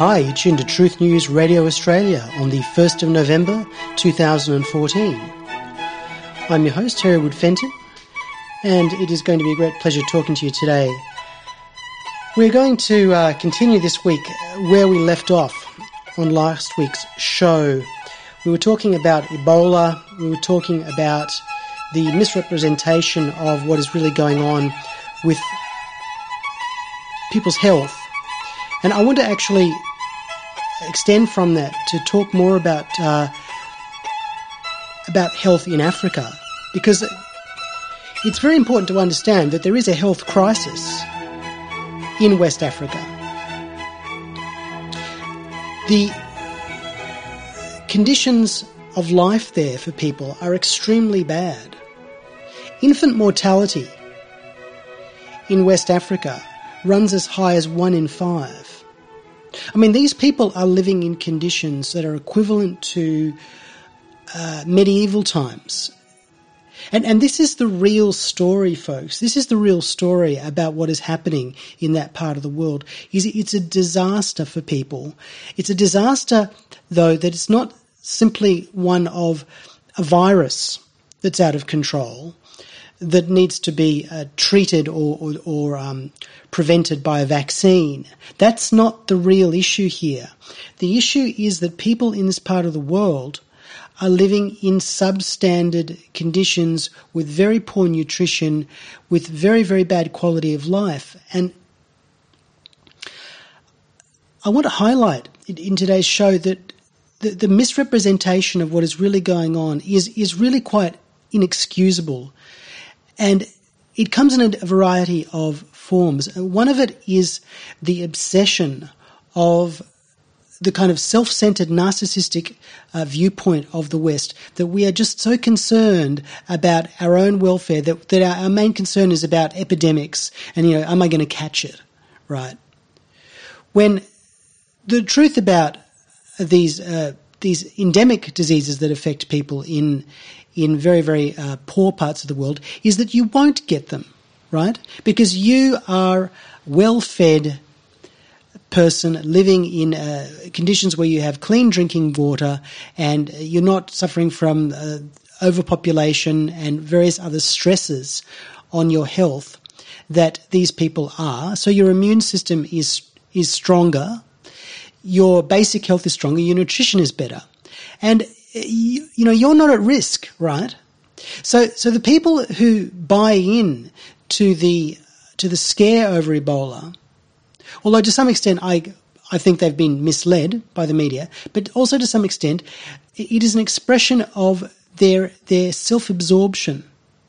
Hi, you're tuned to Truth News Radio Australia on the 1st of November 2014. I'm your host, Terry Wood Fenton, and it is going to be a great pleasure talking to you today. We're going to continue this week where we left off on last week's show. We were talking about Ebola, we were talking about the misrepresentation of what is really going on with people's health. And I want to actually extend from that to talk more about health in Africa, because it's very important to understand that there is a health crisis in West Africa. The conditions of life there for people are extremely bad. Infant mortality in West Africa runs as high as 1 in 5. I mean, these people are living in conditions that are equivalent to medieval times. And this is the real story, folks. This is the real story about what is happening in that part of the world. It's a disaster for people. It's a disaster, though, that it's not simply one of a virus that's out of control that needs to be treated or prevented by a vaccine. That's not the real issue here. The issue is that people in this part of the world are living in substandard conditions with very poor nutrition, with very, very bad quality of life. And I want to highlight in today's show that the misrepresentation of what is really going on is really quite inexcusable. And it comes in a variety of forms. One of it is the obsession of the kind of self-centered, narcissistic viewpoint of the West, that we are just so concerned about our own welfare that our main concern is about epidemics and, am I going to catch it, right? When the truth about these endemic diseases that affect people in very, very poor parts of the world is that you won't get them, right? Because you are well-fed person living in conditions where you have clean drinking water and you're not suffering from overpopulation and various other stresses on your health that these people are. So your immune system is stronger, your basic health is stronger, your nutrition is better. And you're not at risk, right? So the people who buy in to the scare over Ebola, although to some extent I think they've been misled by the media, but also to some extent it is an expression of their self-absorption.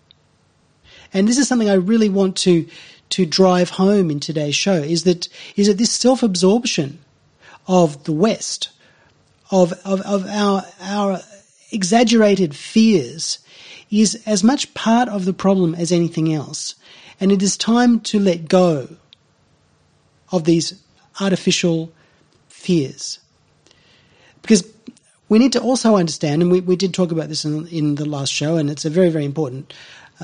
And this is something I really want to drive home in today's show, is that this self-absorption of the West, of our exaggerated fears, is as much part of the problem as anything else. And it is time to let go of these artificial fears. Because we need to also understand, and we did talk about this in the last show, and it's a very, very important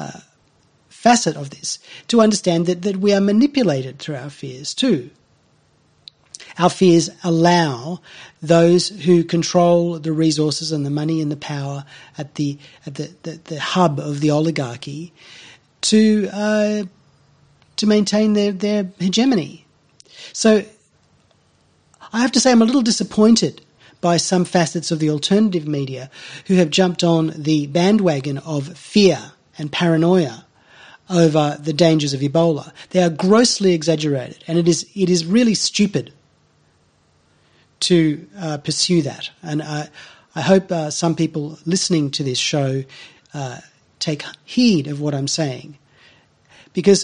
facet of this, to understand that we are manipulated through our fears too. Our fears allow those who control the resources and the money and the power at the hub of the oligarchy to maintain their hegemony. So I have to say I'm a little disappointed by some facets of the alternative media who have jumped on the bandwagon of fear and paranoia over the dangers of Ebola. They are grossly exaggerated, and it is really stupid to pursue that. And I hope some people listening to this show take heed of what I'm saying, because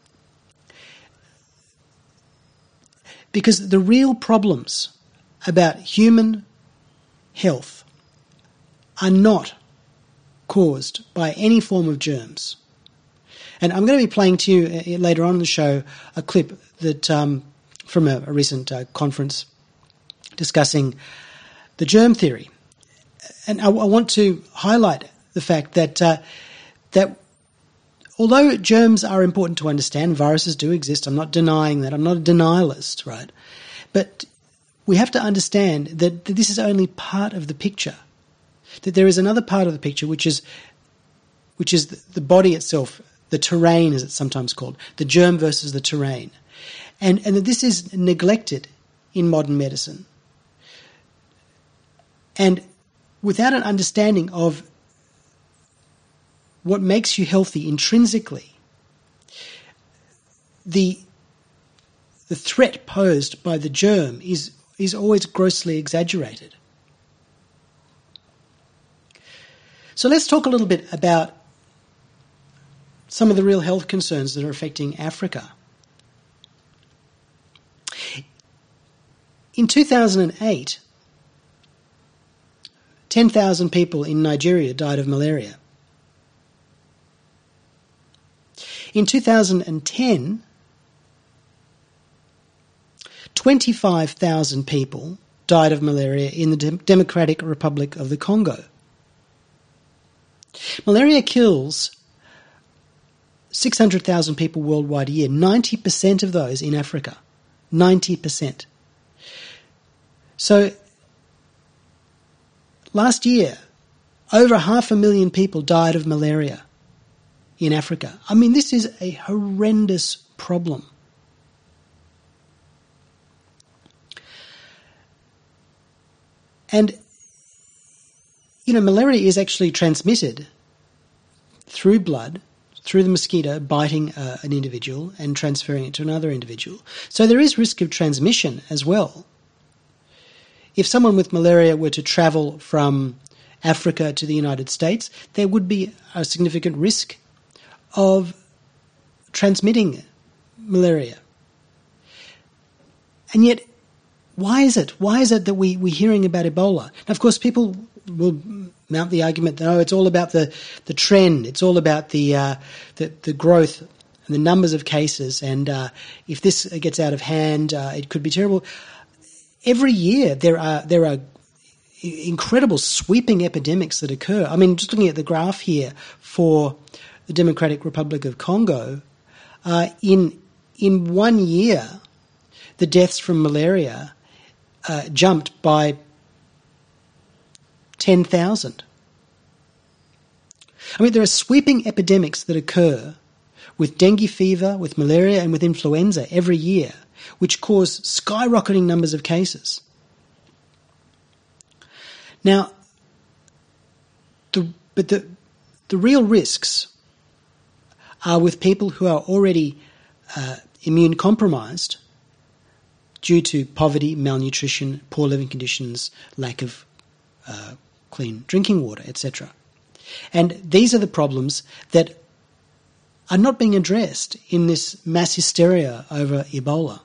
the real problems about human health are not caused by any form of germs. And I'm going to be playing to you later on in the show a clip that from a recent conference discussing the germ theory. And I want to highlight the fact that although germs are important to understand, viruses do exist. I'm not denying that. I'm not a denialist, right? But we have to understand that this is only part of the picture, that there is another part of the picture which is the body itself, the terrain as it's sometimes called, the germ versus the terrain. And that this is neglected in modern medicine. And without an understanding of what makes you healthy intrinsically, the threat posed by the germ is always grossly exaggerated. So let's talk a little bit about some of the real health concerns that are affecting Africa. In 2008, 10,000 people in Nigeria died of malaria. In 2010, 25,000 people died of malaria in the Democratic Republic of the Congo. Malaria kills 600,000 people worldwide a year, 90% of those in Africa. 90%. So last year, over 500,000 people died of malaria in Africa. I mean, this is a horrendous problem. And, malaria is actually transmitted through blood, through the mosquito biting an individual and transferring it to another individual. So there is risk of transmission as well. If someone with malaria were to travel from Africa to the United States, there would be a significant risk of transmitting malaria. And yet, why is it? Why is it that we're hearing about Ebola? Now, of course, people will mount the argument that, it's all about the trend. It's all about the growth and the numbers of cases. And if this gets out of hand, it could be terrible. Every year there are incredible sweeping epidemics that occur. I mean, just looking at the graph here for the Democratic Republic of Congo, in 1 year, the deaths from malaria jumped by 10,000. I mean, there are sweeping epidemics that occur with dengue fever, with malaria, and with influenza every year, which cause skyrocketing numbers of cases. Now, the real risks are with people who are already immune compromised due to poverty, malnutrition, poor living conditions, lack of clean drinking water, etc. And these are the problems that are not being addressed in this mass hysteria over Ebola.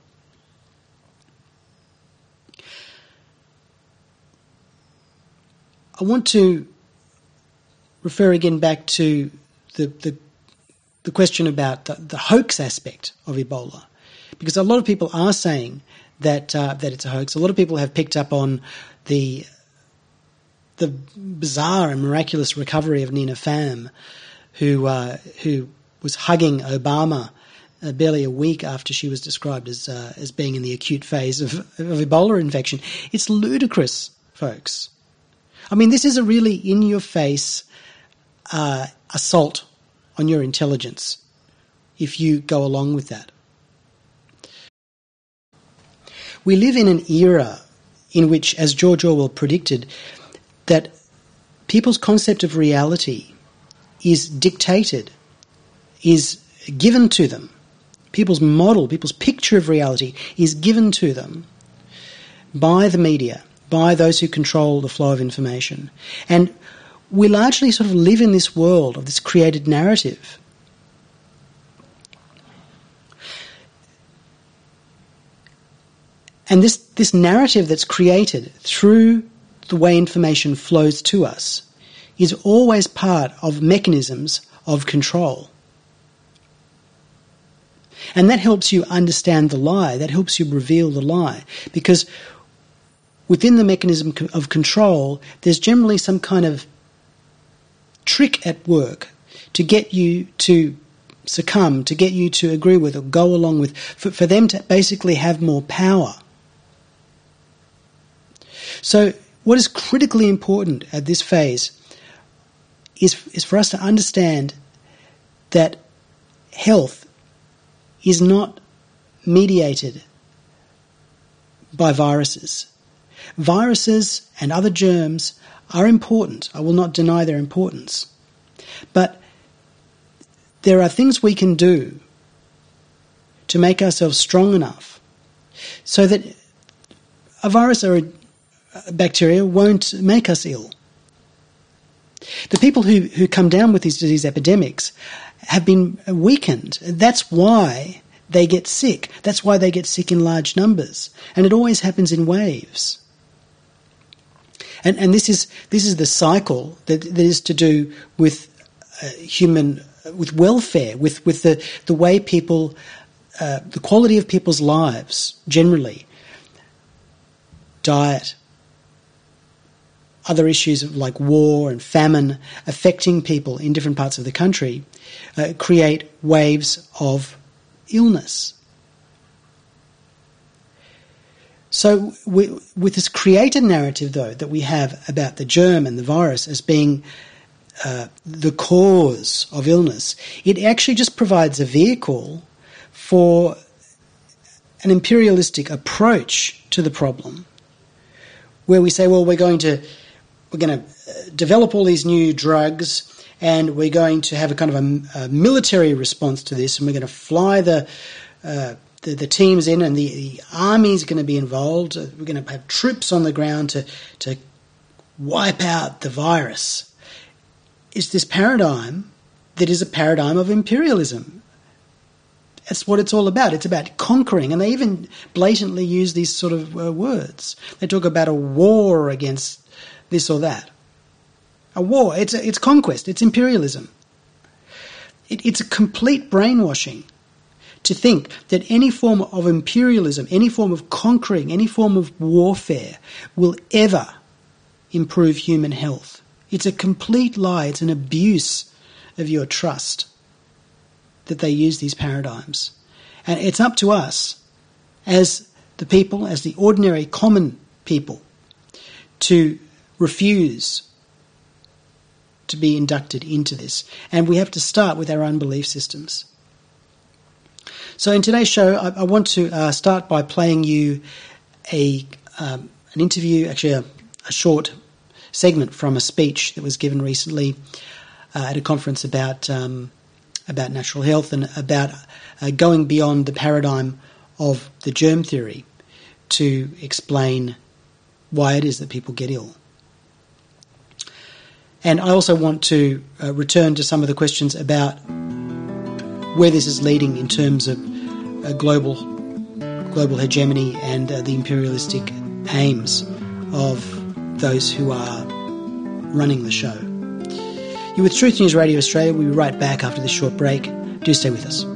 I want to refer again back to the question about the hoax aspect of Ebola, because a lot of people are saying that it's a hoax. A lot of people have picked up on the bizarre and miraculous recovery of Nina Pham, who was hugging Obama barely a week after she was described as being in the acute phase of Ebola infection. It's ludicrous, folks. I mean, this is a really in-your-face assault on your intelligence if you go along with that. We live in an era in which, as George Orwell predicted, that people's concept of reality is dictated, is given to them. People's model, people's picture of reality is given to them by the media, by those who control the flow of information. And we largely sort of live in this world of this created narrative. And this narrative that's created through the way information flows to us is always part of mechanisms of control. And that helps you understand the lie, that helps you reveal the lie, because within the mechanism of control, there's generally some kind of trick at work to get you to succumb, to get you to agree with or go along with, for them to basically have more power. So what is critically important at this phase is for us to understand that health is not mediated by viruses. Viruses and other germs are important. I will not deny their importance. But there are things we can do to make ourselves strong enough so that a virus or a bacteria won't make us ill. The people who come down with these disease epidemics have been weakened. That's why they get sick. That's why they get sick in large numbers. And it always happens in waves. And this is the cycle that is to do with with welfare, with the way people, the quality of people's lives generally, diet, other issues like war and famine affecting people in different parts of the country create waves of illness. So with this created narrative, though, that we have about the germ and the virus as being the cause of illness, it actually just provides a vehicle for an imperialistic approach to the problem, where we say, well, we're going to develop all these new drugs, and we're going to have a kind of a military response to this, and we're going to fly the teams in, and the army's going to be involved. We're going to have troops on the ground to wipe out the virus. It's this paradigm that is a paradigm of imperialism. That's what it's all about. It's about conquering, and they even blatantly use these sort of words. They talk about a war against this or that. A war. It's conquest. It's imperialism. It's a complete brainwashing to think that any form of imperialism, any form of conquering, any form of warfare will ever improve human health. It's a complete lie. It's an abuse of your trust that they use these paradigms. And it's up to us as the people, as the ordinary common people, to refuse to be inducted into this. And we have to start with our own belief systems. So in today's show, I want to start by playing you an interview, actually a short segment from a speech that was given recently at a conference about natural health and about going beyond the paradigm of the germ theory to explain why it is that people get ill. And I also want to return to some of the questions about where this is leading in terms of global hegemony and the imperialistic aims of those who are running the show. You're with Truth News Radio Australia. We'll be right back after this short break. Do stay with us.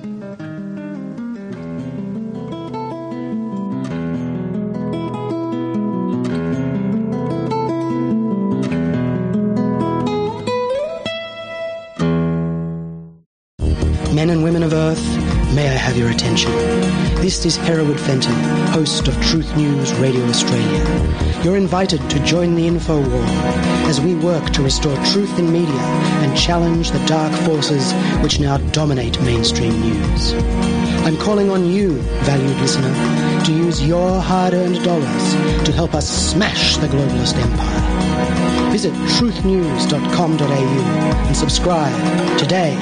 Men and women of Earth, may I have your attention. This is Hereward Fenton, host of Truth News Radio Australia. You're invited to join the info war as we work to restore truth in media and challenge the dark forces which now dominate mainstream news. I'm calling on you, valued listener, to use your hard-earned dollars to help us smash the globalist empire. Visit truthnews.com.au and subscribe today.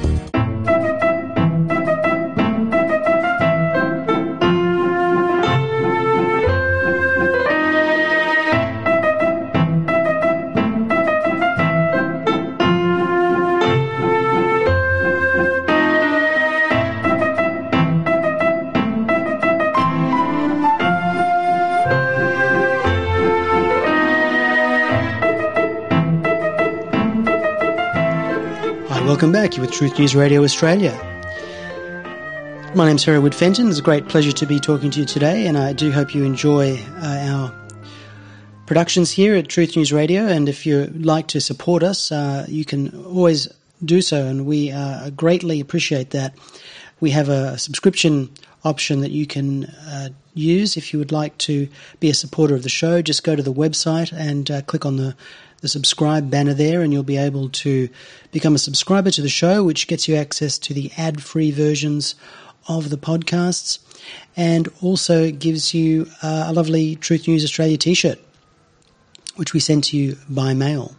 Welcome back. You're with Truth News Radio Australia. My name's Hereward Fenton. It's a great pleasure to be talking to you today, and I do hope you enjoy our productions here at Truth News Radio. And if you'd like to support us, you can always do so, and we greatly appreciate that. We have a subscription option that you can use if you would like to be a supporter of the show. Just go to the website and click on the subscribe banner there, and you'll be able to become a subscriber to the show, which gets you access to the ad-free versions of the podcasts, and also gives you a lovely Truth News Australia t-shirt, which we send to you by mail.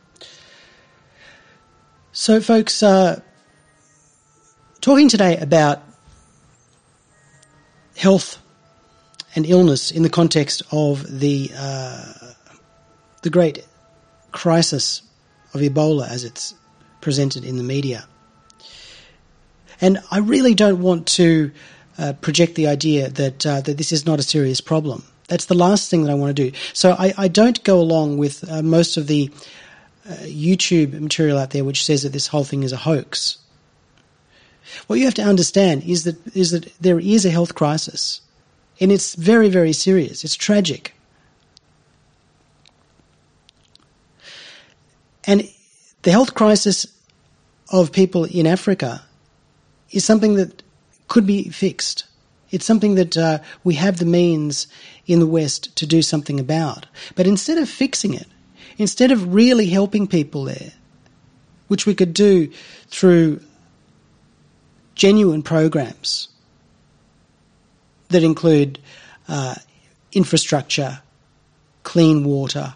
So, folks, talking today about health and illness in the context of the great crisis of Ebola as it's presented in the media. And I really don't want to project the idea that this is not a serious problem. That's the last thing that I want to do. So I don't go along with most of the YouTube material out there which says that this whole thing is a hoax. What you have to understand is that there is a health crisis, and it's very, very serious. It's tragic. And the health crisis of people in Africa is something that could be fixed. It's something that we have the means in the West to do something about. But instead of fixing it, instead of really helping people there, which we could do through genuine programs that include infrastructure, clean water,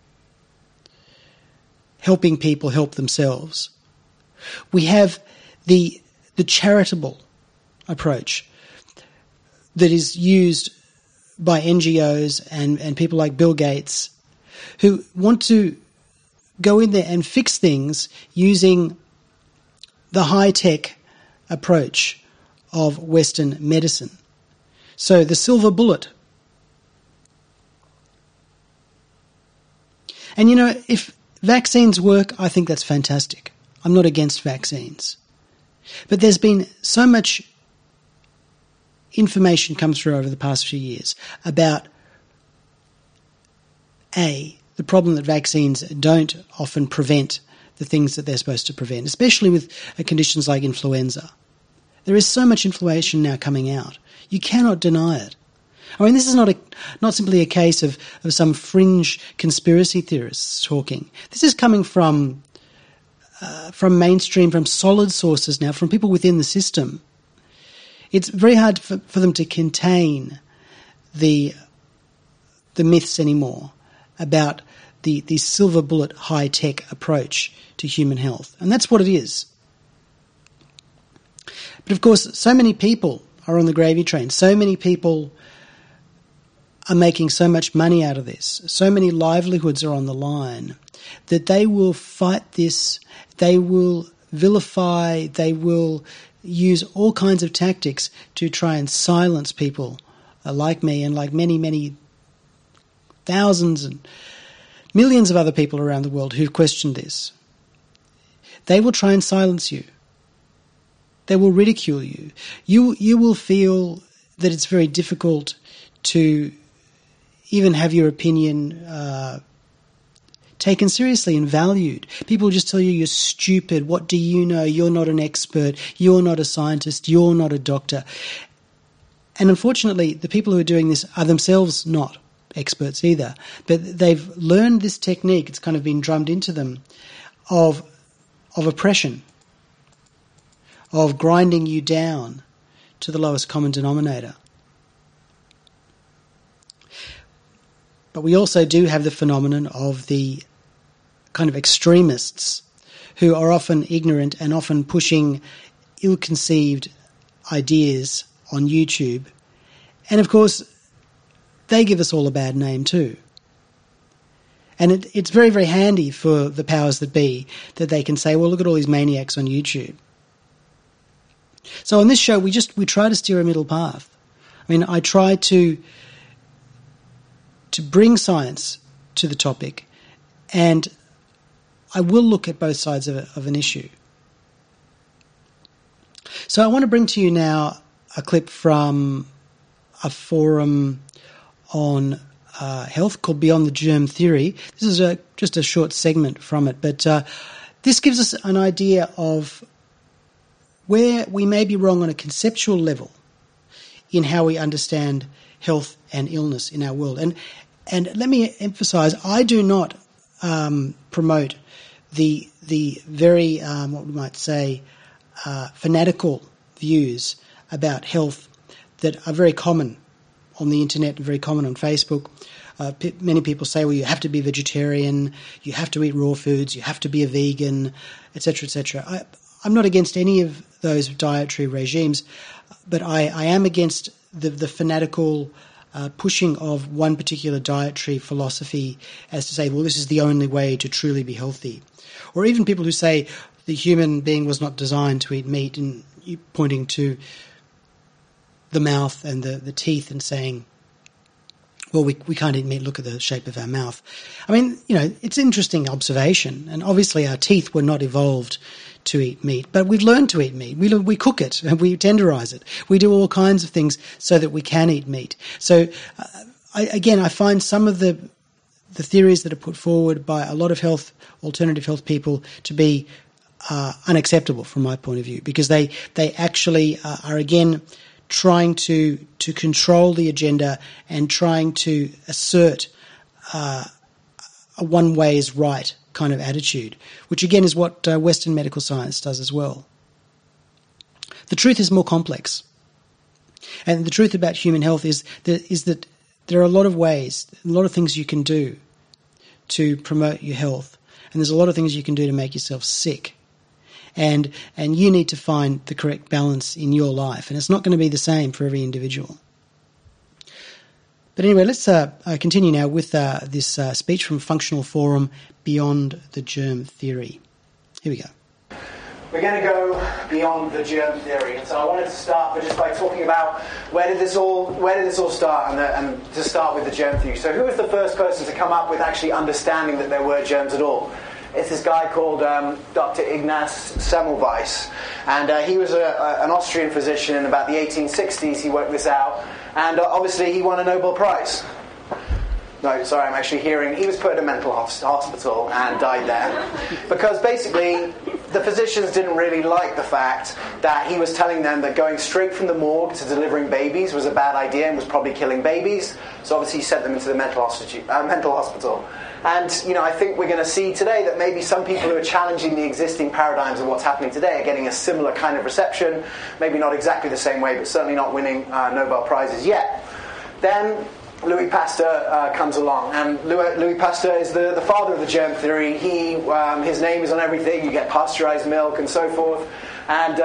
helping people help themselves, we have the charitable approach that is used by NGOs and people like Bill Gates who want to go in there and fix things using the high-tech approach of Western medicine. So the silver bullet. And you know, if vaccines work, I think that's fantastic. I'm not against vaccines. But there's been so much information come through over the past few years about the problem that vaccines don't often prevent the things that they're supposed to prevent, especially with conditions like influenza. There is so much information now coming out. You cannot deny it. I mean, this is not simply a case of some fringe conspiracy theorists talking. This is coming from mainstream, from solid sources now, from people within the system. It's very hard for them to contain the myths anymore about the silver bullet high-tech approach to human health. And that's what it is. But of course, so many people are on the gravy train. So many people are making so much money out of this. So many livelihoods are on the line that they will fight this. They will vilify. They will use all kinds of tactics to try and silence people like me and like many, many thousands and millions of other people around the world who've questioned this. They will try and silence you. They will ridicule you. You will feel that it's very difficult to even have your opinion taken seriously and valued. People will just tell you you're stupid. What do you know? You're not an expert. You're not a scientist. You're not a doctor. And unfortunately, the people who are doing this are themselves not experts either. But they've learned this technique. It's kind of been drummed into them of oppression, of grinding you down to the lowest common denominator. But we also do have the phenomenon of the kind of extremists who are often ignorant and often pushing ill-conceived ideas on YouTube. And of course, they give us all a bad name too. And it's very, very handy for the powers that be that they can say, well, look at all these maniacs on YouTube. So on this show, we try to steer a middle path. I mean, I try to bring science to the topic, and I will look at both sides of an issue. So I want to bring to you now a clip from a forum on health called Beyond the Germ Theory. This is just a short segment from it, but this gives us an idea of where we may be wrong on a conceptual level in how we understand health and illness in our world. And let me emphasize, I do not promote the very, what we might say, fanatical views about health that are very common on the internet and very common on Facebook. Many people say, well, you have to be vegetarian, you have to eat raw foods, you have to be a vegan, etc., etc. I'm not against any of those dietary regimes, but I am against the fanatical pushing of one particular dietary philosophy as to say, well, this is the only way to truly be healthy. Or even people who say the human being was not designed to eat meat, and pointing to the mouth and the teeth and saying, well, we can't eat meat, look at the shape of our mouth. I mean, it's an interesting observation, and obviously our teeth were not evolved to eat meat, but we've learned to eat meat. We cook it, we tenderize it. We do all kinds of things so that we can eat meat. So, I find some of the theories that are put forward by a lot of alternative health people to be unacceptable from my point of view, because they actually are again trying to control the agenda and trying to assert a one way is right kind of attitude, which again is what Western medical science does as well. The truth is more complex. And the truth about human health is that there are a lot of ways, a lot of things you can do to promote your health. And there's a lot of things you can do to make yourself sick. And you need to find the correct balance in your life. And it's not going to be the same for every individual. But anyway, let's continue now with this speech from Functional Forum, Beyond the Germ Theory. Here we go. We're going to go beyond the germ theory. And so I wanted to start just by talking about where did this all start, and to start with the germ theory. So who was the first person to come up with actually understanding that there were germs at all? It's this guy called Dr. Ignaz Semmelweis, and he was an Austrian physician in about the 1860s. He worked this out, and obviously he won a Nobel Prize. No, sorry, I'm actually hearing he was put in a mental hospital and died there, because basically the physicians didn't really like the fact that he was telling them that going straight from the morgue to delivering babies was a bad idea and was probably killing babies. So obviously he sent them into the mental hospital. And, I think we're going to see today that maybe some people who are challenging the existing paradigms of what's happening today are getting a similar kind of reception. Maybe not exactly the same way, but certainly not winning Nobel Prizes yet. Then Louis Pasteur comes along, and Louis Pasteur is the father of the germ theory. His name is on everything. You get pasteurized milk and so forth. And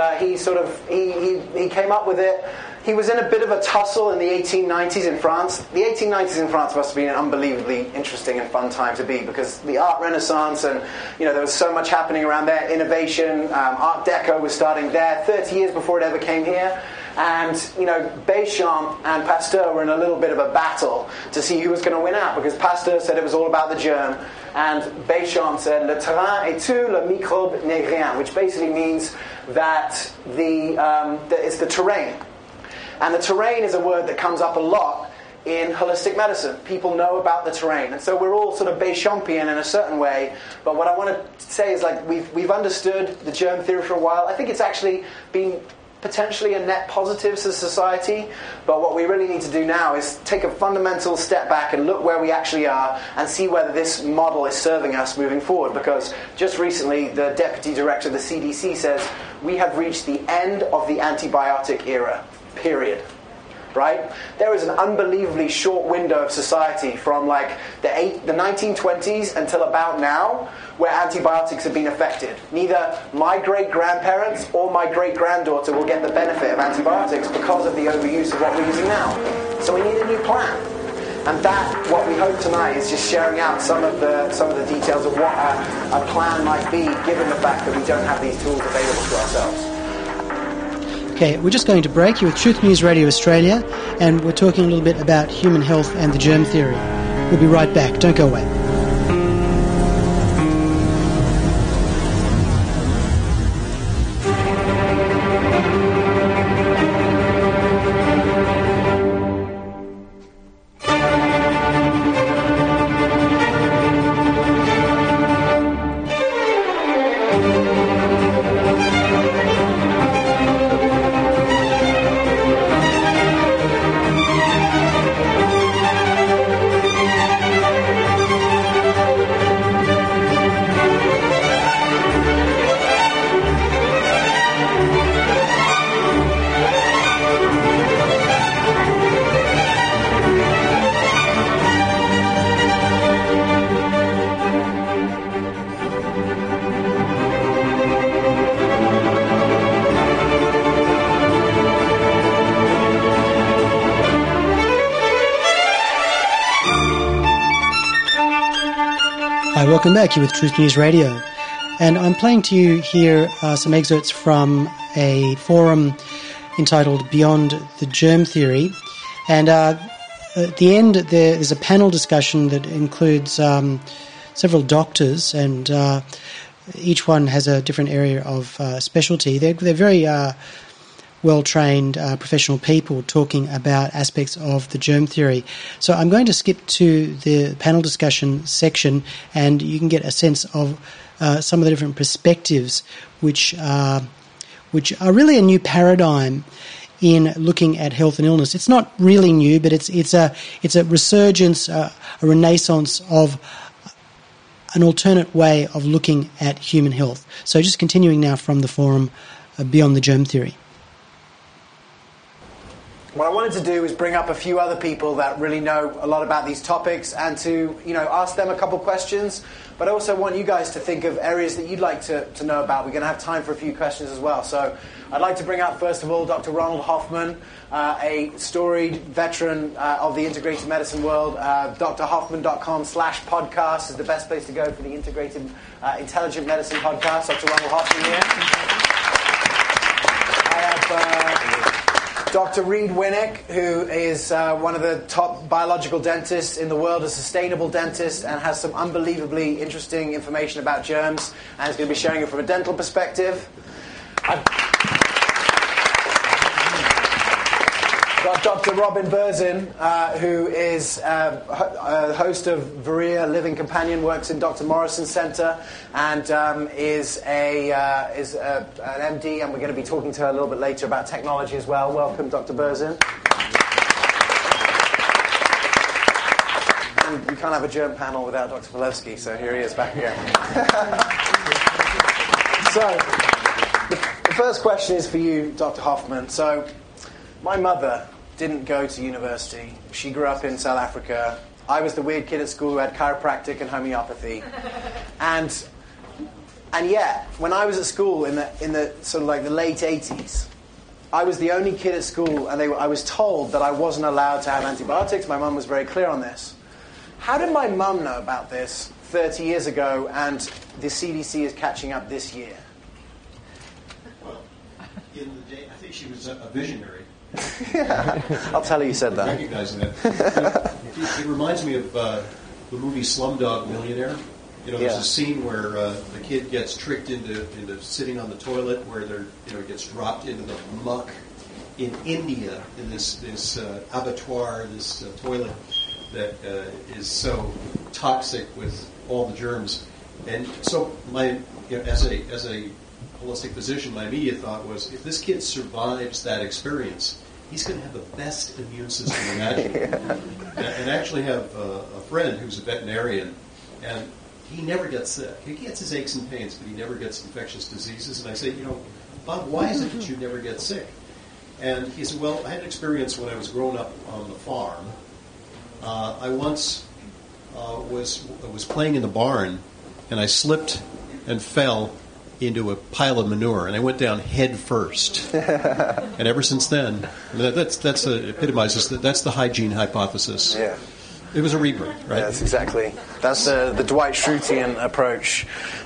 he came up with it. He was in a bit of a tussle in the 1890s in France. The 1890s in France must have been an unbelievably interesting and fun time to be, because the art renaissance and, there was so much happening around there. Innovation, Art Deco was starting there 30 years before it ever came here. And, Béchamp and Pasteur were in a little bit of a battle to see who was going to win out, because Pasteur said it was all about the germ, and Béchamp said, le terrain est tout, le microbe n'est rien, which basically means that it's the terrain. And the terrain is a word that comes up a lot in holistic medicine. People know about the terrain. And so we're all sort of Béchampian in a certain way. But what I want to say is, we've understood the germ theory for a while. I think it's actually been potentially a net positive to society. But what we really need to do now is take a fundamental step back and look where we actually are and see whether this model is serving us moving forward. Because just recently, the deputy director of the CDC says we have reached the end of the antibiotic era. Period. Right? There is an unbelievably short window of society from the 1920s until about now where antibiotics have been affected. Neither my great-grandparents or my great-granddaughter will get the benefit of antibiotics because of the overuse of what we're using now. So we need a new plan. And what we hope tonight is just sharing out some of the details of what a plan might be, given the fact that we don't have these tools available to ourselves. Okay, we're just going to break. You're with Truth News Radio Australia, and we're talking a little bit about human health and the germ theory. We'll be right back. Don't go away. Hi, welcome back. You're with Truth News Radio. And I'm playing to you here some excerpts from a forum entitled Beyond the Germ Theory. And at the end, there's a panel discussion that includes several doctors, and each one has a different area of specialty. They're very well-trained professional people talking about aspects of the germ theory. So I'm going to skip to the panel discussion section, and you can get a sense of some of the different perspectives which are really a new paradigm in looking at health and illness. It's not really new, but it's a resurgence, a renaissance of an alternate way of looking at human health. So just continuing now from the forum Beyond the Germ Theory. What I wanted to do is bring up a few other people that really know a lot about these topics and to, ask them a couple questions. But I also want you guys to think of areas that you'd like to know about. We're going to have time for a few questions as well. So I'd like to bring up, first of all, Dr. Ronald Hoffman, a storied veteran of the integrated medicine world. drhoffman.com/podcast is the best place to go for the integrated intelligent medicine podcast. Dr. Ronald Hoffman here. I have Dr. Reed Winnick, who is one of the top biological dentists in the world, a sustainable dentist, and has some unbelievably interesting information about germs, and is going to be sharing it from a dental perspective. I've got Dr. Robin Berzin, who is a host of Varia Living Companion, works in Dr. Morrison Center, and is an MD, and we're going to be talking to her a little bit later about technology as well. Welcome, Dr. Berzin. And we can't have a germ panel without Dr. Polewski, so here he is back here. So, the first question is for you, Dr. Hoffman. So, my mother didn't go to university. She grew up in South Africa. I was the weird kid at school who had chiropractic and homeopathy. And yet, when I was at school in the sort of like the late 80s, I was the only kid at school, and I was told that I wasn't allowed to have antibiotics. My mum was very clear on this. How did my mum know about this 30 years ago, and the CDC is catching up this year? Well, in the day, I think she was a visionary. I'll tell her you said that. Recognizing that. It reminds me of the movie Slumdog Millionaire. There's a scene where the kid gets tricked into sitting on the toilet, where gets dropped into the muck in India, in this abattoir, this toilet that is so toxic with all the germs. And so as a holistic physician, my immediate thought was, if this kid survives that experience, he's going to have the best immune system imaginable. And I actually have a friend who's a veterinarian, and he never gets sick. He gets his aches and pains, but he never gets infectious diseases. And I say, Bob, why is it that you never get sick? And he said, well, I had an experience when I was growing up on the farm. I once was playing in the barn, and I slipped and fell into a pile of manure, and I went down head first. And ever since then, that's epitomizes that's the hygiene hypothesis. Yeah. It was a rebirth, right? Yes, exactly. That's the Dwight Schrutian approach.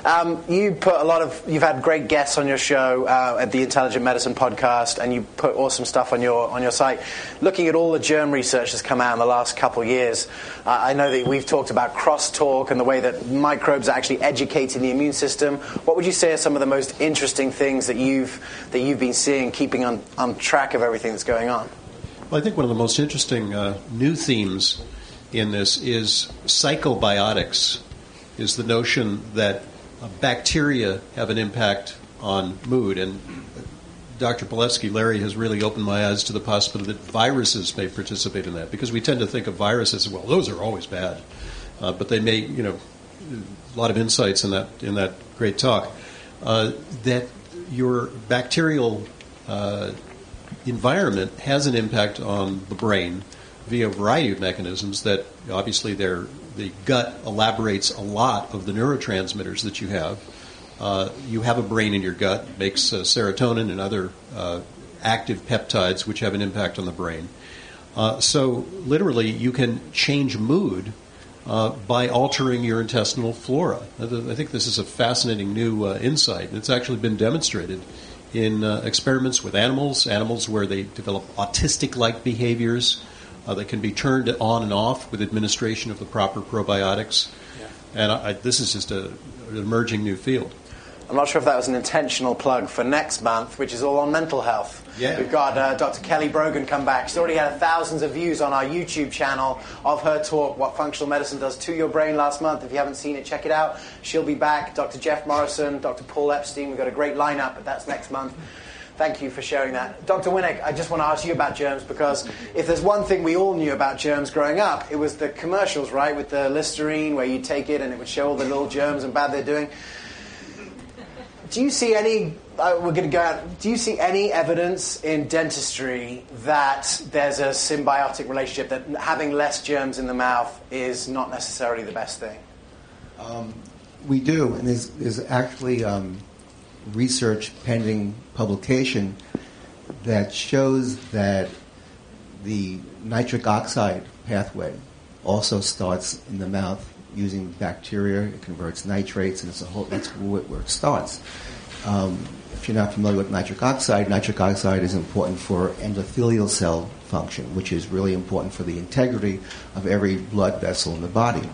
You've had great guests on your show at the Intelligent Medicine podcast, and you put awesome stuff on your site. Looking at all the germ research that's come out in the last couple of years, I know that we've talked about crosstalk and the way that microbes are actually educating the immune system. What would you say are some of the most interesting things that you've been seeing, keeping on track of everything that's going on? Well, I think one of the most interesting new themes in this is psychobiotics, is the notion that bacteria have an impact on mood. And Dr. Polewski, Larry, has really opened my eyes to the possibility that viruses may participate in that, because we tend to think of viruses as, well, those are always bad. But they may, a lot of insights in that great talk, that your bacterial environment has an impact on the brain via a variety of mechanisms. That obviously the gut elaborates a lot of the neurotransmitters that you have. You have a brain in your gut, makes serotonin and other active peptides which have an impact on the brain. So literally you can change mood by altering your intestinal flora. I think this is a fascinating new insight. It's actually been demonstrated in experiments with animals where they develop autistic-like behaviors that can be turned on and off with administration of the proper probiotics. Yeah. And this is just an emerging new field. I'm not sure if that was an intentional plug for next month, which is all on mental health. Yeah. We've got Dr. Kelly Brogan come back. She's already had thousands of views on our YouTube channel of her talk, What Functional Medicine Does to Your Brain, last month. If you haven't seen it, check it out. She'll be back. Dr. Jeff Morrison, Dr. Paul Epstein. We've got a great lineup, but that's next month. Thank you for sharing that. Dr. Winnick, I just want to ask you about germs, because if there's one thing we all knew about germs growing up, it was the commercials, right, with the Listerine, where you take it and it would show all the little germs and bad they're doing. Do you see any? Do you see any evidence in dentistry that there's a symbiotic relationship, that having less germs in the mouth is not necessarily the best thing? We do, and there's actually research pending publication that shows that the nitric oxide pathway also starts in the mouth using bacteria. It converts nitrates, and that's where it starts. If you're not familiar with nitric oxide is important for endothelial cell function, which is really important for the integrity of every blood vessel in the body.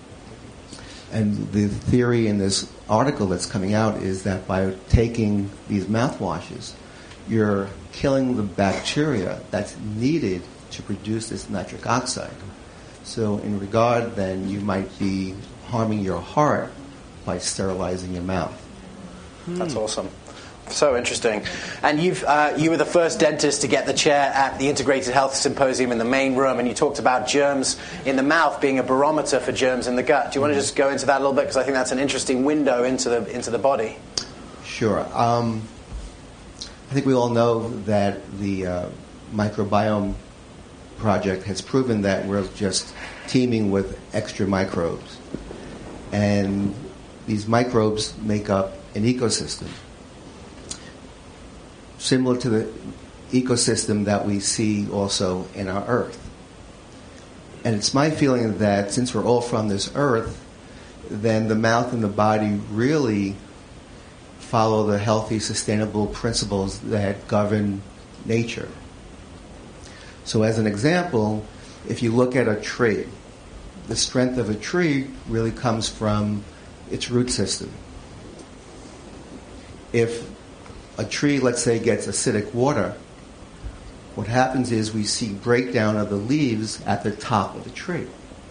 And the theory in this article that's coming out is that by taking these mouthwashes, you're killing the bacteria that's needed to produce this nitric oxide. So in regard, then, you might be harming your heart by sterilizing your mouth. That's awesome. So interesting. And you were the first dentist to get the chair at the Integrated Health Symposium in the main room, and you talked about germs in the mouth being a barometer for germs in the gut. Do you want to just go into that a little bit? Because I think that's an interesting window into the body. Sure. I think we all know that the microbiome project has proven that we're just teeming with extra microbes. And these microbes make up an ecosystem, similar to the ecosystem that we see also in our Earth. And it's my feeling that since we're all from this Earth, then the mouth and the body really follow the healthy, sustainable principles that govern nature. So as an example, if you look at a tree, the strength of a tree really comes from its root system. If a tree, let's say, gets acidic water, what happens is we see breakdown of the leaves at the top of the tree.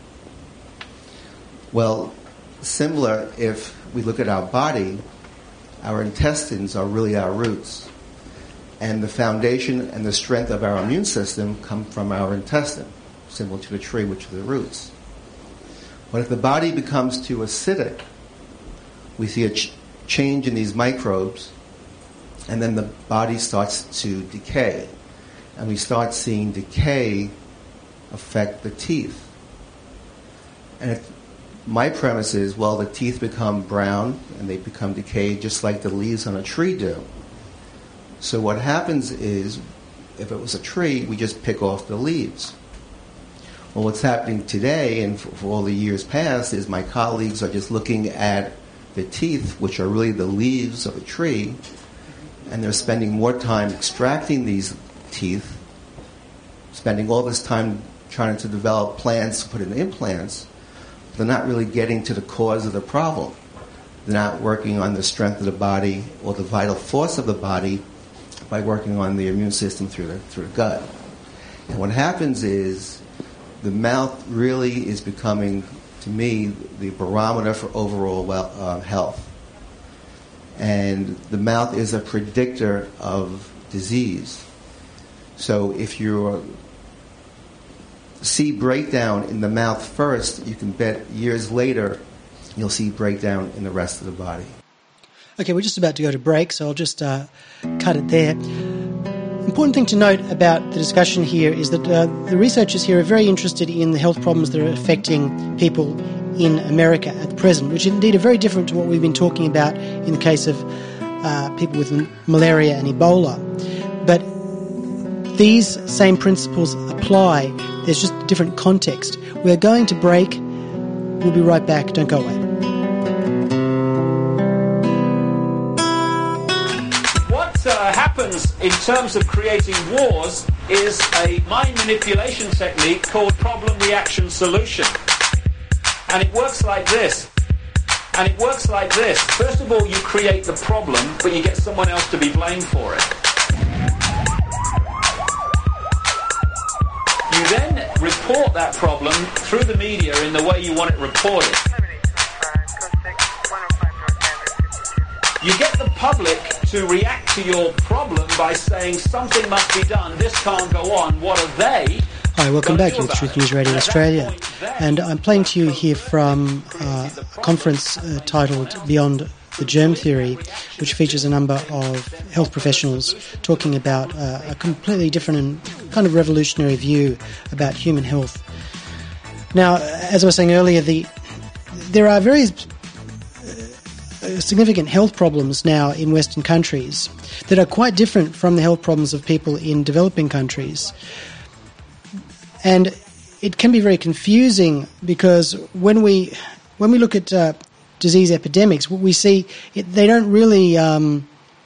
Well, similar, if we look at our body, our intestines are really our roots. And the foundation and the strength of our immune system come from our intestine, similar to the tree, which are the roots. But if the body becomes too acidic, we see a change in these microbes, and then the body starts to decay. And we start seeing decay affect the teeth. And if my premise is, well, the teeth become brown and they become decayed just like the leaves on a tree do. So what happens is, if it was a tree, we just pick off the leaves. Well, what's happening today and for all the years past is my colleagues are just looking at the teeth, which are really the leaves of a tree, and they're spending more time extracting these teeth, spending all this time trying to develop plans to put in implants. They're not really getting to the cause of the problem. They're not working on the strength of the body or the vital force of the body by working on the immune system through the gut. And what happens is the mouth really is becoming, to me, the barometer for overall health. And the mouth is a predictor of disease. So if you see breakdown in the mouth first, you can bet years later you'll see breakdown in the rest of the body. Okay, we're just about to go to break, so I'll just cut it there. Important thing to note about the discussion here is that the researchers here are very interested in the health problems that are affecting people in America at the present, which indeed are very different to what we've been talking about in the case of people with malaria and Ebola. But these same principles apply. There's just a different context. We're going to break. We'll be right back. Don't go away. What happens in terms of creating wars is a mind manipulation technique called problem, reaction, solution. And it works like this. First of all, you create the problem, but you get someone else to be blamed for it. You then report that problem through the media in the way you want it reported. You get the public to react to your problem by saying something must be done, this can't go on, what are they? Hi, welcome back to Truth News Radio Australia. And I'm playing to you here from a conference titled Beyond the Germ Theory, which features a number of health professionals talking about a completely different and kind of revolutionary view about human health. Now, as I was saying earlier, there are very significant health problems now in Western countries that are quite different from the health problems of people in developing countries. And it can be very confusing because when we look at disease epidemics, what we see they don't really have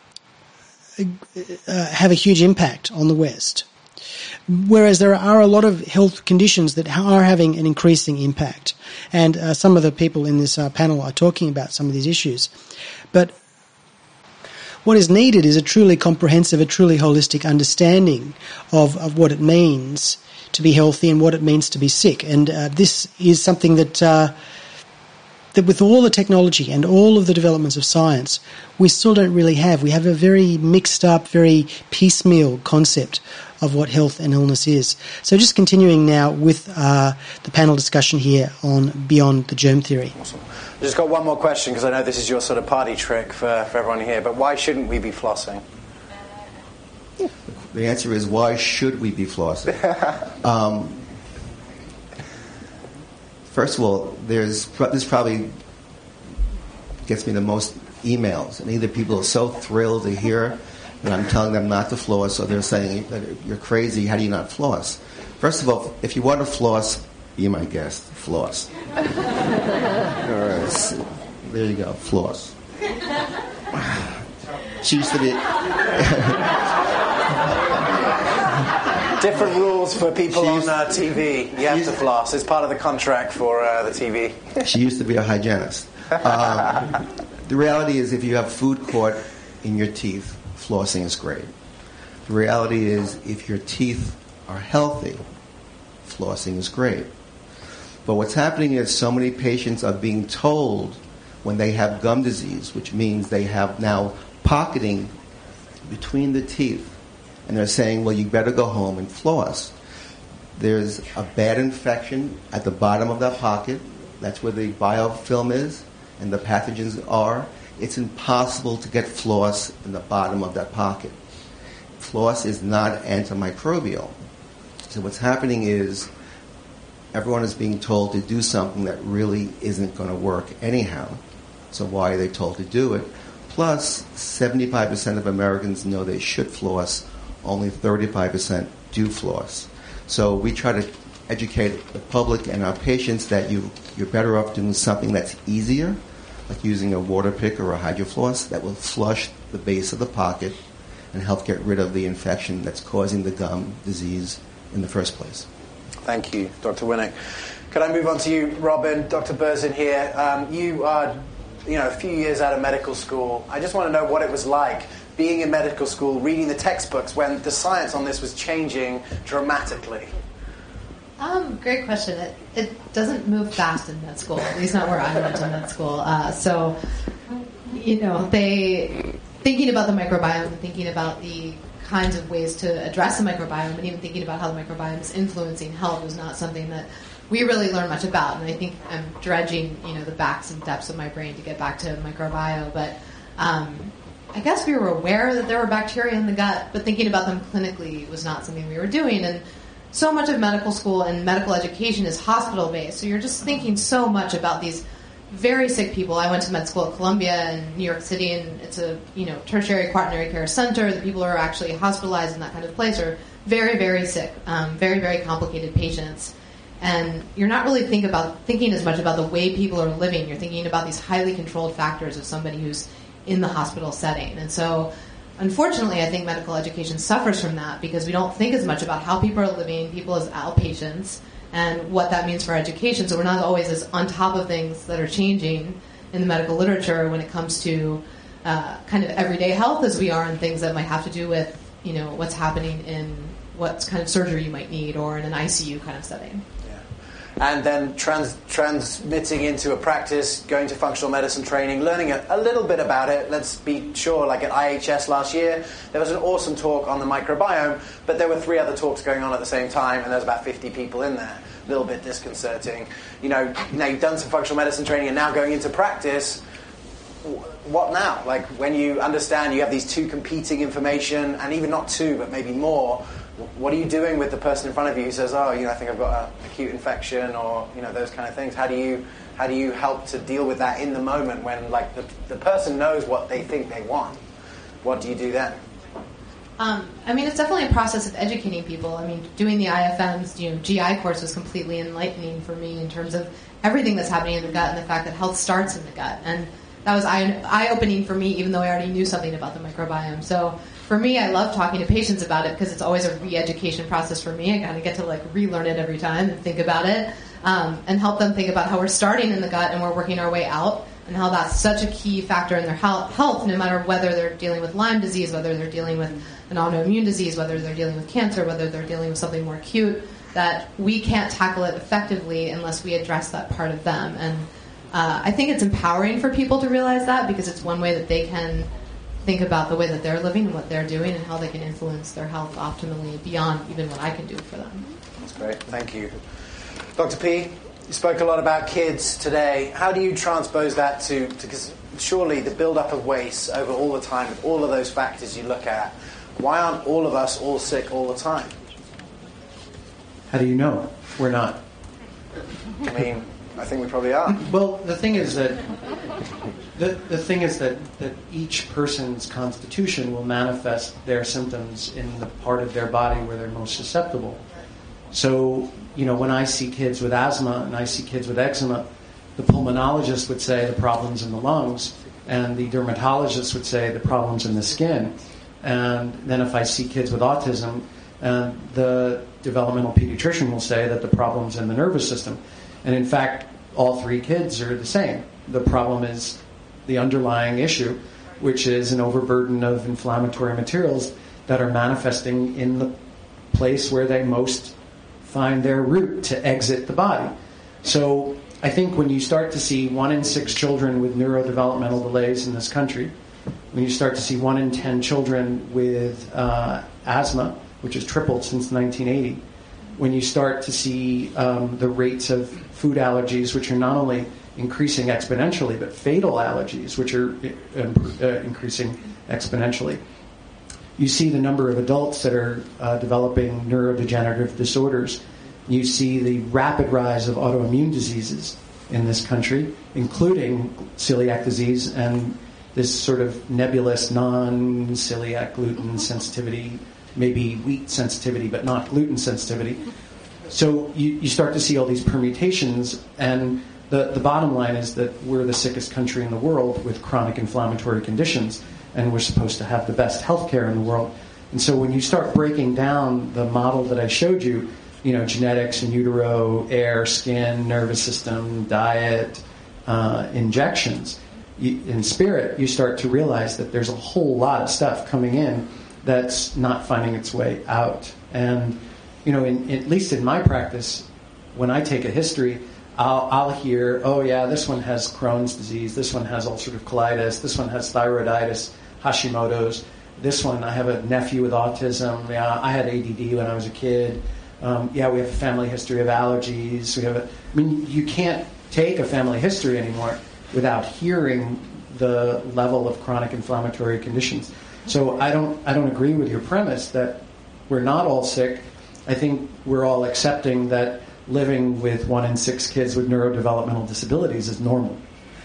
a huge impact on the West, whereas there are a lot of health conditions that are having an increasing impact. And some of the people in this panel are talking about some of these issues. But what is needed is a truly comprehensive, a truly holistic understanding of what it means to be healthy and what it means to be sick. And this is something that with all the technology and all of the developments of science, we still don't really have. We have a very mixed up, very piecemeal concept of what health and illness is. So just continuing now with the panel discussion here on Beyond the Germ Theory. Awesome. I've just got one more question because I know this is your sort of party trick for everyone here, but why shouldn't we be flossing? The answer is, why should we be flossing? First of all, this probably gets me the most emails, and either people are so thrilled to hear that I'm telling them not to floss, or they're saying, you're crazy, how do you not floss? First of all, if you want to floss, be my guest, floss. All right, so there you go, floss. She used to be... Different rules for people on TV. You have to floss. It's part of the contract for the TV. She used to be a hygienist. The reality is, if you have food caught in your teeth, flossing is great. The reality is, if your teeth are healthy, flossing is great. But what's happening is so many patients are being told when they have gum disease, which means they have now pocketing between the teeth, and they're saying, well, you better go home and floss. There's a bad infection at the bottom of that pocket. That's where the biofilm is and the pathogens are. It's impossible to get floss in the bottom of that pocket. Floss is not antimicrobial. So what's happening is everyone is being told to do something that really isn't going to work anyhow. So why are they told to do it? Plus, 75% of Americans know they should floss. Only 35% do floss. So we try to educate the public and our patients that you're better off doing something that's easier, like using a water pick or a hydrofloss that will flush the base of the pocket and help get rid of the infection that's causing the gum disease in the first place. Thank you, Dr. Winnick. Could I move on to you, Robin? Dr. Berzin here. You are, a few years out of medical school. I just want to know what it was like being in medical school, reading the textbooks when the science on this was changing dramatically. Great question. It doesn't move fast in med school, at least not where I went to med school. Thinking about the microbiome, thinking about the kinds of ways to address the microbiome, and even thinking about how the microbiome is influencing health was not something that we really learned much about. And I think I'm dredging, the backs and depths of my brain to get back to microbiome. But I guess we were aware that there were bacteria in the gut, but thinking about them clinically was not something we were doing. And so much of medical school and medical education is hospital-based, so you're just thinking so much about these very sick people. I went to med school at Columbia in New York City, and it's a tertiary quaternary care center. The people who are actually hospitalized in that kind of place are very, very sick, very, very complicated patients. And you're not really thinking as much about the way people are living. You're thinking about these highly controlled factors of somebody who's in the hospital setting. And so, unfortunately, I think medical education suffers from that because we don't think as much about how people are living, people as outpatients, and what that means for education. So we're not always as on top of things that are changing in the medical literature when it comes to kind of everyday health as we are in things that might have to do with, what's happening in what kind of surgery you might need or in an ICU kind of setting. And then transmitting into a practice, going to functional medicine training, learning a little bit about it. Let's be sure, like at IHS last year, there was an awesome talk on the microbiome, but there were 3 other talks going on at the same time, and there was about 50 people in there. A little bit disconcerting. Now you've done some functional medicine training and now going into practice. What now? Like when you understand you have these 2 competing information, and even not 2, but maybe more, what are you doing with the person in front of you who says, I think I've got an acute infection, or, those kind of things? How do you help to deal with that in the moment when, like, the person knows what they think they want? What do you do then? It's definitely a process of educating people. Doing the IFM's, GI course was completely enlightening for me in terms of everything that's happening in the gut and the fact that health starts in the gut. And that was eye-opening for me, even though I already knew something about the microbiome. So for me, I love talking to patients about it because it's always a re-education process for me. I kind of get to relearn it every time and think about it and help them think about how we're starting in the gut and we're working our way out, and how that's such a key factor in their health, no matter whether they're dealing with Lyme disease, whether they're dealing with an autoimmune disease, whether they're dealing with cancer, whether they're dealing with something more acute, that we can't tackle it effectively unless we address that part of them. And I think it's empowering for people to realize that, because it's one way that they can think about the way that they're living and what they're doing and how they can influence their health optimally beyond even what I can do for them. That's great. Thank you. Dr. P, you spoke a lot about kids today. How do you transpose that to because surely the build-up of waste over all the time, with all of those factors you look at, why aren't all of us all sick all the time? How do you know we're not? I think we probably are. Well, the thing is that that each person's constitution will manifest their symptoms in the part of their body where they're most susceptible. So, when I see kids with asthma and I see kids with eczema, the pulmonologist would say the problem's in the lungs, and the dermatologist would say the problem's in the skin. And then if I see kids with autism, the developmental pediatrician will say that the problem's in the nervous system. And in fact, all 3 kids are the same. The problem is the underlying issue, which is an overburden of inflammatory materials that are manifesting in the place where they most find their route to exit the body. So I think when you start to see 1 in 6 children with neurodevelopmental delays in this country, when you start to see 1 in 10 children with asthma, which has tripled since 1980, when you start to see the rates of food allergies, which are not only increasing exponentially, but fatal allergies, which are increasing exponentially. You see the number of adults that are developing neurodegenerative disorders. You see the rapid rise of autoimmune diseases in this country, including celiac disease and this sort of nebulous non-celiac gluten sensitivity, maybe wheat sensitivity, but not gluten sensitivity. So you start to see all these permutations, and the bottom line is that we're the sickest country in the world with chronic inflammatory conditions, and we're supposed to have the best health care in the world. And so when you start breaking down the model that I showed you, genetics, in utero, air, skin, nervous system, diet, injections, in spirit, you start to realize that there's a whole lot of stuff coming in that's not finding its way out. And, at least in my practice, when I take a history, I'll hear, this one has Crohn's disease, this one has ulcerative colitis, this one has thyroiditis, Hashimoto's, this one, I have a nephew with autism, I had ADD when I was a kid, we have a family history of allergies, you can't take a family history anymore without hearing the level of chronic inflammatory conditions. So I don't agree with your premise that we're not all sick. I think we're all accepting that living with 1 in 6 kids with neurodevelopmental disabilities is normal.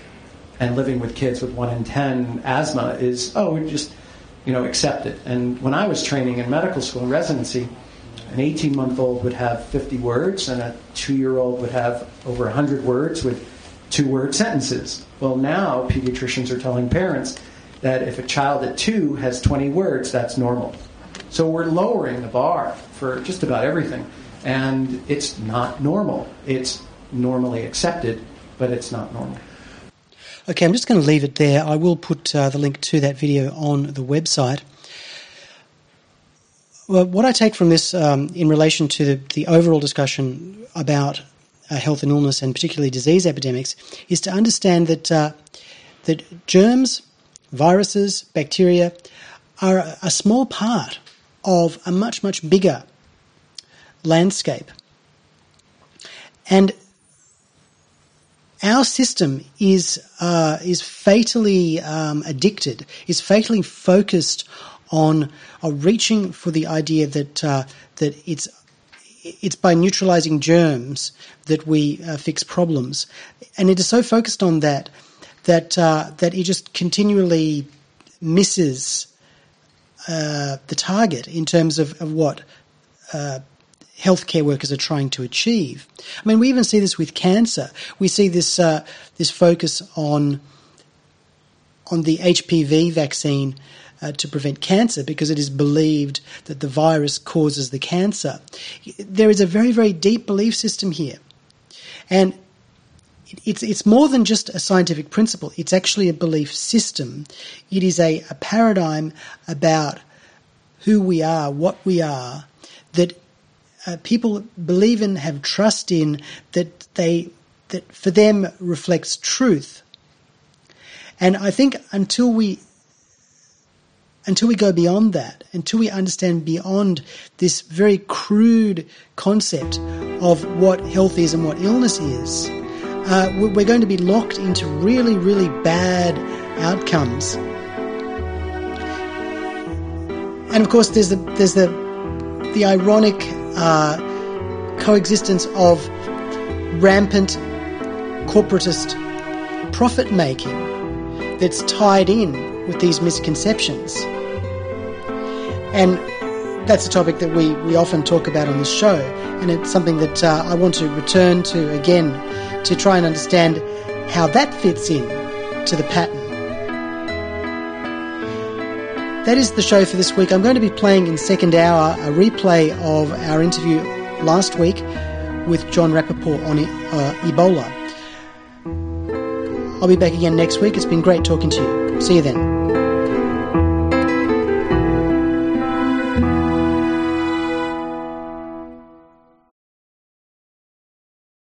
And living with kids with 1 in 10 asthma is, we just, accept it. And when I was training in medical school and residency, An 18-month-old would have 50 words, and a 2-year-old would have over 100 words with 2-word sentences. Well, now pediatricians are telling parents that if a child at 2 has 20 words, that's normal. So we're lowering the bar for just about everything. And it's not normal. It's normally accepted, but it's not normal. Okay, I'm just going to leave it there. I will put the link to that video on the website. Well, what I take from this in relation to the overall discussion about health and illness, and particularly disease epidemics, is to understand that germs, viruses, bacteria are a small part of a much, much bigger landscape. And our system is fatally addicted, is fatally focused on reaching for the idea that it's by neutralising germs that we fix problems, and it is so focused on that it just continually misses the target in terms of what healthcare workers are trying to achieve. I mean, we even see this with cancer. We see this focus on the HPV vaccine to prevent cancer because it is believed that the virus causes the cancer. There is a very, very deep belief system here. And it's more than just a scientific principle. It's actually a belief system. It is a paradigm about who we are, what we are, that people believe in, have trust in, that for them reflects truth. And I think until we go beyond that, until we understand beyond this very crude concept of what health is and what illness is, we're going to be locked into really, really bad outcomes. And of course, there's the ironic coexistence of rampant corporatist profit making that's tied in with these misconceptions. And that's a topic that we often talk about on this show, and it's something that I want to return to again to try and understand how that fits in to the pattern. That is the show for this week. I'm going to be playing in second hour a replay of our interview last week with John Rappaport on Ebola. I'll be back again next week. It's been great talking to you. See you then.